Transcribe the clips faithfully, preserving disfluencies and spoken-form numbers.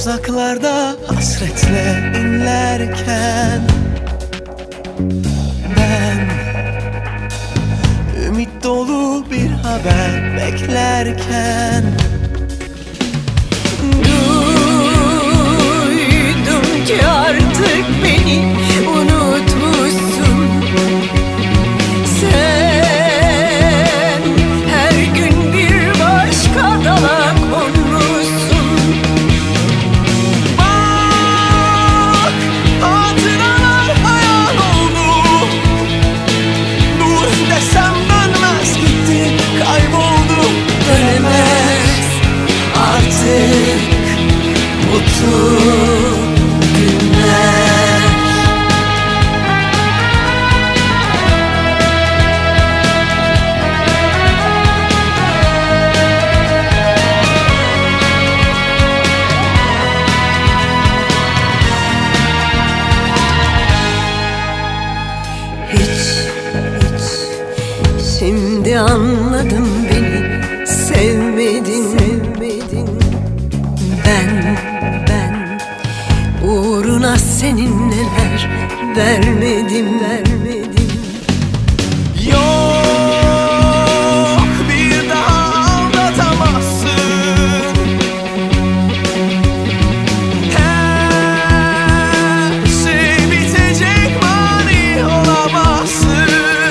Uzaklarda hasretle inlerken ben ümit dolu bir haber beklerken duydum ki artık beni unutmuşsun. Sen her gün bir başka dala konmuşsun. Bak, hatıralar hayal oldu. Dur desem dönmez, gitti, kayboldu. Dönemez artık mutlu günler. Hiç, hiç şimdi anladım beni sevmedin, sevmedin. Ben, ben uğruna senin neler vermedim, vermedim. Yok, bir daha aldatamazsın. Her şey bitecek, mani olamazsın.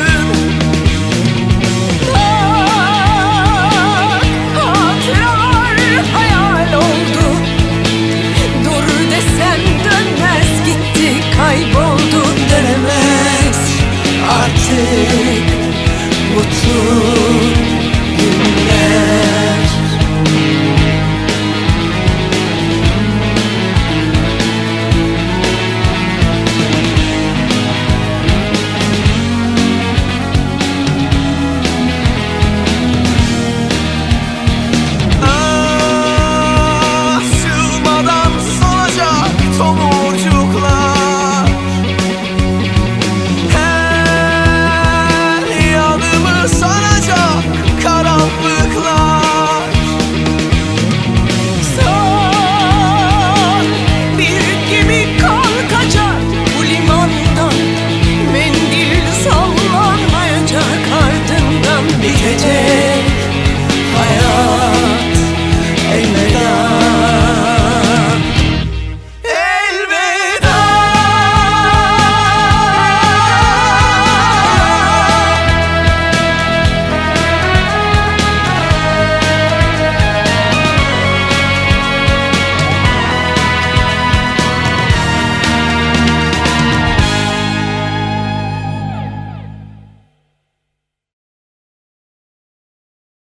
Hatıralar hayal oldu. Dur desem dönmez, gitti, kayboldu. Dönemez Artık mutlu günler. Açılmadan solacak tomurcuklar. Her yanımı saracak karanlıklar. son bir gemi kalkacak bu limandan. Mendil sallanmayacak, ardından bitecek.